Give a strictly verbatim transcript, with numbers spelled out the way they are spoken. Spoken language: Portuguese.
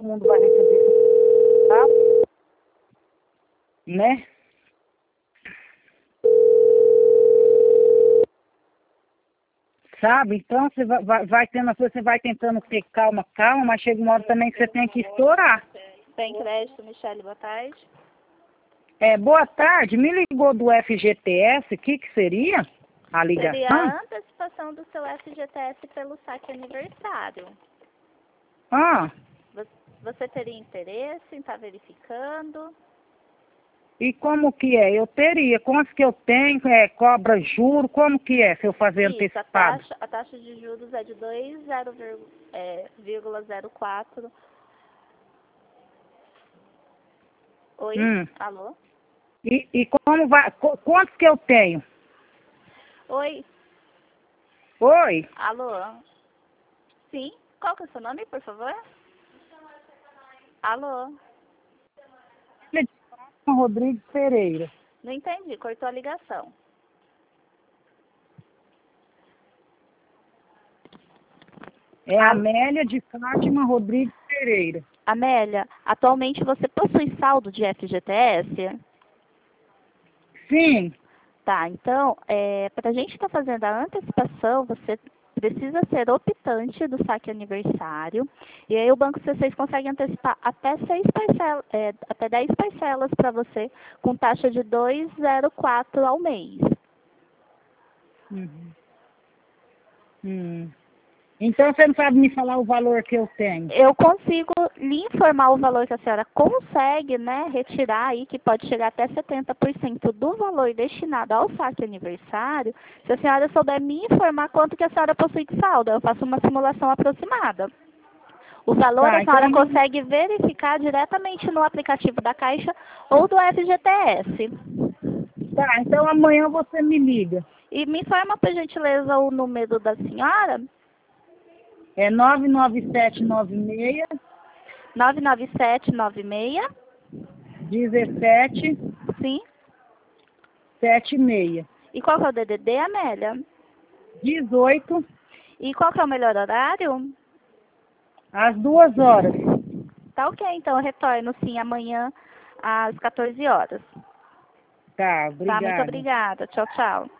mundo vai receber, tá? Né? Sabe? Então você vai, vai, vai tendo, você vai tentando ter calma, calma, mas chega uma hora também que você tem que estourar. Tem crédito, Michele, boa tarde. É, boa tarde, me ligou do F G T S, o que que seria a ligação? Seria a antecipação do seu F G T S pelo saque aniversário. Ah, Você teria interesse em estar verificando? e como que é? Eu teria, quanto que eu tenho, é, cobra juro, como que é se eu fazer Isso, a antecipado? taxa, a taxa de juros é de dois vírgula zero quatro. Oi? Hum. Alô? E, e como vai, qu- quantos que eu tenho? Oi? Oi? Alô? Sim? Qual que é o seu nome, por favor? Alô? Rodrigues Pereira. Não entendi, cortou a ligação. É a Amélia de Fátima Rodrigues Pereira. Amélia, atualmente você possui saldo de F G T S? Sim. Tá, então, é, para a gente estar fazendo a antecipação, você precisa ser optante do saque aniversário. E aí o Banco C seis consegue antecipar até, seis parcelas, é, até dez parcelas para você, com taxa de dois vírgula zero quatro ao mês. Uhum. Hum. Então você não sabe me falar o valor que eu tenho? Eu consigo lhe informar o valor que a senhora consegue, né, retirar aí, que pode chegar até setenta por cento do valor destinado ao saque aniversário, se a senhora souber me informar quanto que a senhora possui de saldo. Eu faço uma simulação aproximada. O valor Tá, a então, senhora consegue verificar diretamente no aplicativo da Caixa ou do F G T S. tá, então amanhã você me liga. E me informa, por gentileza, o número da senhora. É nove nove sete nove seis, nove nove sete nove seis. dezessete Sim. setenta e seis. E qual que é o D D D, Amélia? dezoito E qual que é o melhor horário? às duas horas. Tá ok, então eu retorno sim amanhã às quatorze horas. Tá, Tá, muito obrigada. obrigada. Tchau, tchau.